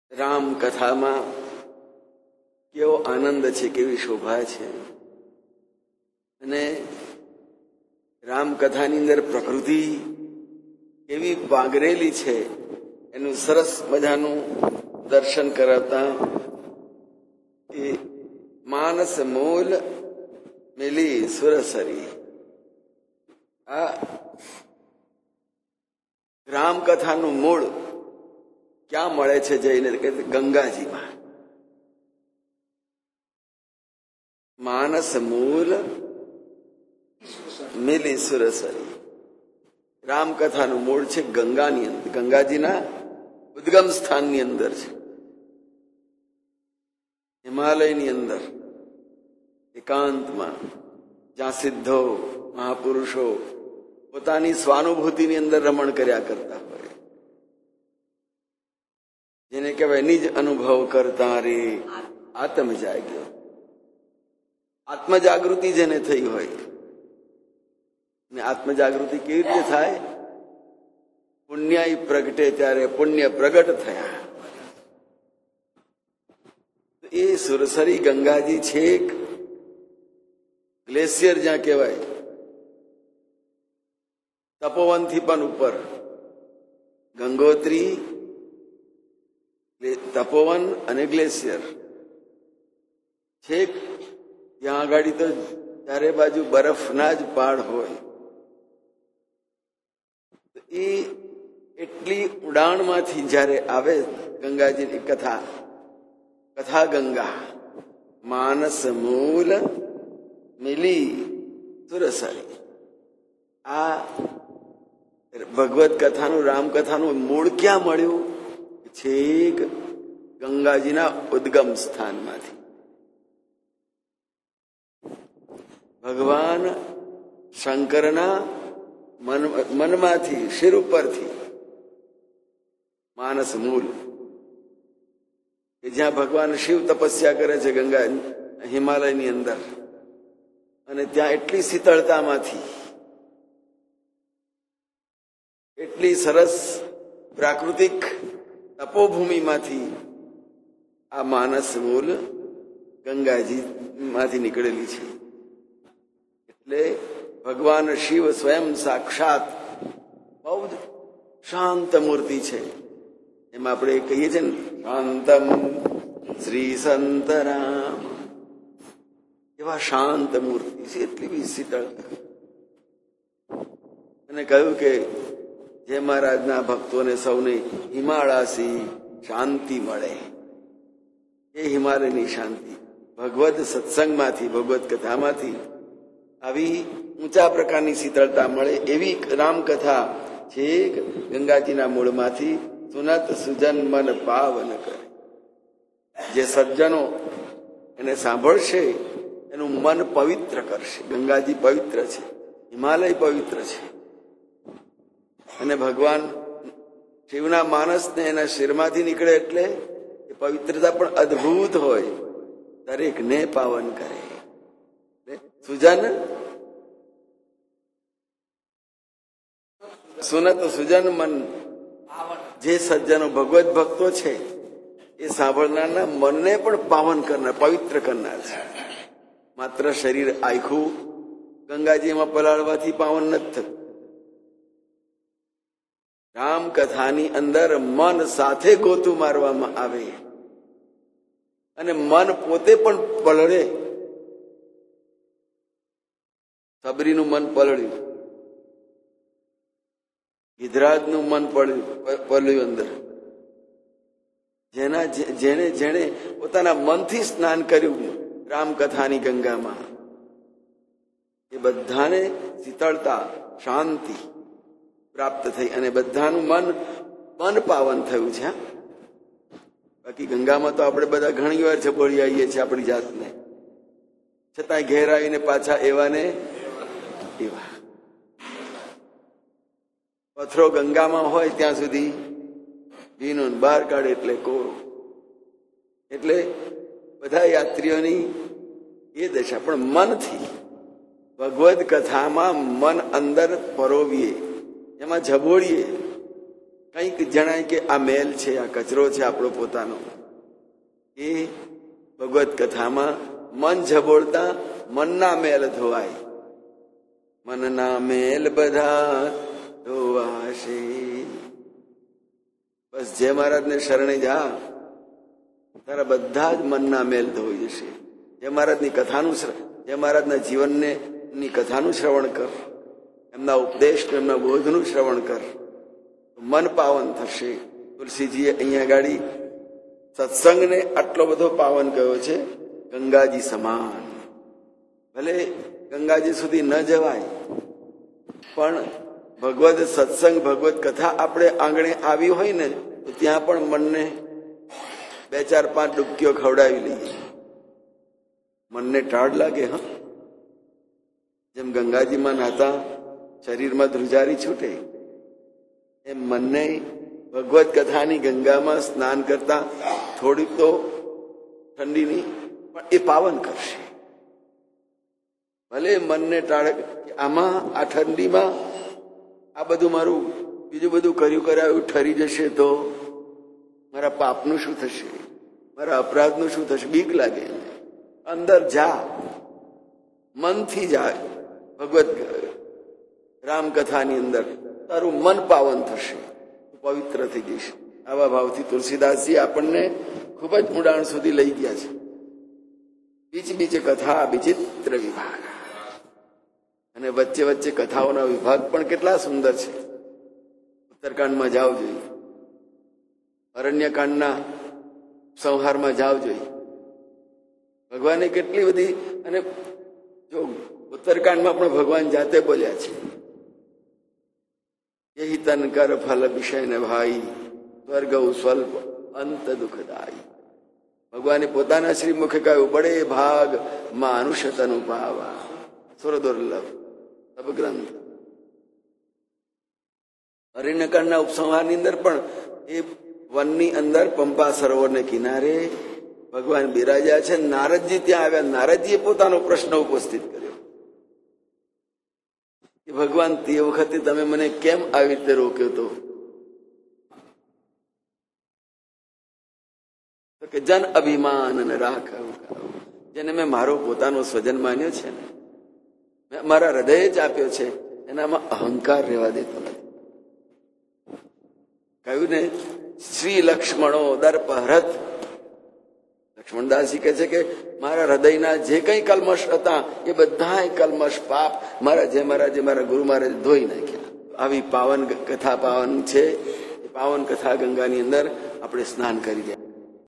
રામ કથામાં કેવો આનંદ છે, કેવી શોભા છે. અને રામકથાની અંદર પ્રકૃતિ કેવી વાગરેલી છે એનું સરસ મજાનું દર્શન કરાવતા એ માનસ મૂલ મિલી સુરસરી. આ રામકથાનું મૂળ ક્યાં મળે છે જઈને કે ગંગાજીમાં. માનસ મૂલ મિલી સુરસરી. રામકથાનું મૂળ છે ગંગાની અંદર, ગંગાજીના ઉદ્ગમ સ્થાનની અંદર છે, હિમાલયની અંદર એકાંતમાં, જ્યાં સિદ્ધો મહાપુરુષો પોતાની સ્વાનુભૂતિની અંદર રમણ કર્યા કરતા હોય, જેને કહેવાય નિજ અનુભવ કરતા રે આત્મ જાગ્યો. આત્મજાગૃતિ જેને થઈ હોય. ને આત્મજાગૃતિ કેવી રીતે થાય? પુણ્યાય પ્રગટે ત્યારે પુણ્ય પ્રગટ થયા. એ સુરસરી ગંગાજી છેક ગ્લેશિયર જ્યાં કહેવાય, તપોવનથી પણ ઉપર, ગંગોત્રી, તપોવન અને ગ્લેશિયર છેક ત્યાં આગળ તો ચારે બાજુ બરફના જ પહાડ હોય. એ એટલી ઉડાણમાંથી જયારે આવે ગંગાજીની કથા, કથા ગંગા માનસ મૂલ મિલી સુરસરી. આ ભગવત કથાનું, રામકથાનું મૂળ ક્યાં મળ્યું? છેક ગંગાજીના ઉદ્ગમ સ્થાનમાંથી. ભગવાન શંકરના મનમાંથી, શિર ઉપરથી માનસ મૂલ, કે જ્યાં ભગવાન શિવ તપસ્યા કરે છે ગંગા હિમાલયની અંદર, અને ત્યાં એટલી શીતળતામાંથી, એટલી સરસ પ્રાકૃતિક તપોભૂમિમાંથી આ માનસ મૂલ ગંગાજી માંથી નીકળેલી છે. એટલે ભગવાન શિવ સ્વયં સાક્ષાત બહુ જ શાંત મૂર્તિ છે. એમાં આપણે કહીએ છીએ ને, શાંતમ શ્રી સંતરામ. એવા શાંત મૂર્તિ છે, એટલી બી શીતળતા. અને કહ્યું કે જે મહારાજના ભક્તોને સૌને હિમાળાસી શાંતિ મળે, એ હિમાલયની શાંતિ ભગવદ સત્સંગમાંથી, ભગવત કથામાંથી આવી ઊંચા પ્રકારની શીતળતા મળે. એવી રામકથા છે ગંગાજીના મૂળમાંથી સુનત સુજન મન પાવન કરે. જે સજ્જનો એને સાંભળશે એનું મન પવિત્ર કરશે. ગંગાજી પવિત્ર છે, હિમાલય પવિત્ર છે. અને ભગવાન શિવના માનસને એના શિરમાંથી નીકળે એટલે એ પવિત્રતા પણ અદ્ભુત હોય, દરેકને પાવન કરે. સુજન સુનત સુજન મન. જે સજ્જનો ભગવત ભક્તો છે એ સાંભળનારના મનને પણ પાવન કરનાર, પવિત્ર કરનાર છે. માત્ર શરીર આખું ગંગાજીમાં પલાળવાથી પાવન નથી થતું. રામકથાની અંદર મન સાથે ગોતું મારવામાં આવે અને મન પોતે પણ પલળે. સબરીનું મન પલળ્યું, ગિધરાજનું મન પલળ્યું અંદર. જેણે પોતાના મનથી સ્નાન કર્યું રામકથાની ગંગામાં, એ બધાને શીતળતા, શાંતિ પ્રાપ્ત થઈ અને બધાનું મન પાવન થયું છે. બાકી ગંગામાં તો આપણે બધા ઘણી વાર છપોડી આવીએ છીએ આપણી જાતને, છતાંય ઘેર આવીને પાછા એવા ને એવા. પથરો ગંગામાં હોય ત્યાં સુધી ભીનો, બહાર કાઢે એટલે કોરો. એટલે બધા યાત્રીઓની એ દશા. પણ મનથી ભગવદ કથામાં મન અંદર પરોવીએ, એમાં ઝબોળીએ. કંઈક જણાય કે આ મેલ છે, આ કચરો છે આપણો પોતાનો, એ ભગવત કથામાં મન ઝબોળતા મનના મેલ ધોવાય. મનના મેલ બધા ધોવાશે. બસ જય મહારાજને શરણે જા, તારા બધા જ મનના મેલ ધોઈ જશે. જય મહારાજની કથાનું, જય મહારાજના જીવનને ની કથાનું શ્રવણ કર, એમના ઉપદેશ, એમના બોધનું શ્રવણ કર, મન પાવન થશે. તુલસીજીએ અહીંયા ગાડી સત્સંગને આટલો બધો પાવન કહ્યો છે, ગંગાજી સમાન. ભલે ગંગાજી સુધી ન જવાય, પણ ભગવદ સત્સંગ, ભગવત કથા આપણે આંગણે આવી હોય ને, તો ત્યાં પણ મનને 2-4-5 ડૂબકીઓ ખવડાવી લઈએ. મનને ટાઢ લાગે. હા, જેમ ગંગાજીમાં નાતા શરીરમાં ધ્રુજારી છૂટે, એમ મનને ભગવત કથાની ગંગામાં સ્નાન કરતા થોડીક તો ઠંડીની પણ એ પાવન કરશે. ભલે મનને ટાળે, આમાં આ ઠંડીમાં આ બધું મારું બીજું બધું કર્યું કરાયું ઠરી જશે તો મારા પાપનું શું થશે, મારા અપરાધનું શું થશે, બીક લાગે. અંદર જા, મનથી જાય ભગવત રામકથાની અંદર, તારું મન પાવન થશે, પવિત્ર થઈ જઈશ. આવા ભાવથી તુલસીદાસજી આપણને ખૂબ જ ઊંડાણ સુધી લઈ ગયા છે. બીચે કથા વિચિત્ર વિભાગ, અને વચ્ચે વચ્ચે કથાઓના વિભાગ પણ કેટલા સુંદર છે. ઉત્તરકાંડમાં જાવ જોઈએ, અરણ્યકાંડના સંહારમાં જાવ જોઈએ. ભગવાને કેટલી બધી, અને જો ઉત્તરકાંડમાં પણ ભગવાન જાતે બોલ્યા છે, યહી તન કર ફલ વિષય ને ભાઈ, સ્વર્ગ સ્વલ્પ અંત દુઃખદાયી. ભગવાને પોતાના શ્રીમુખે કહ્યું, બડે ભાગ માનુષ્ય તનુ પાવા, સુર દુર્લભ સબ ગ્રંથ. અરણ્યકાંડના ઉપસંહારની અંદર પણ એ વનની અંદર પંપા સરોવરને કિનારે ભગવાન બિરાજ્યા છે. નારદજી ત્યાં આવ્યા. નારદજીએ પોતાનો પ્રશ્ન ઉપસ્થિત કર્યો કે ભગવાન, તે વખતે તમે મને કેમ આવી રીતે રોક્યો તો? કે જન અભિમાન રાખાવું, જેને મેં મારો પોતાનો સ્વજન માન્યો છે ને, મેં મારા હૃદય જ આપ્યો છે, એનામાં અહંકાર રહેવા દેતો નથી. કહ્યું ને, શ્રી લક્ષ્મણો દર્પ હરત. લક્ષ્મણદાસજી કહે છે કે મારા હૃદયના જે કઈ કલ્મશ હતા એ બધા કલ્મશ પાપ મારા ગુરુ મહારાજ ધોઈ નાખ્યા. આવી પાવન કથા પાવન છે. પાવન કથા ગંગાની અંદર આપણે સ્નાન કરી રહ્યા.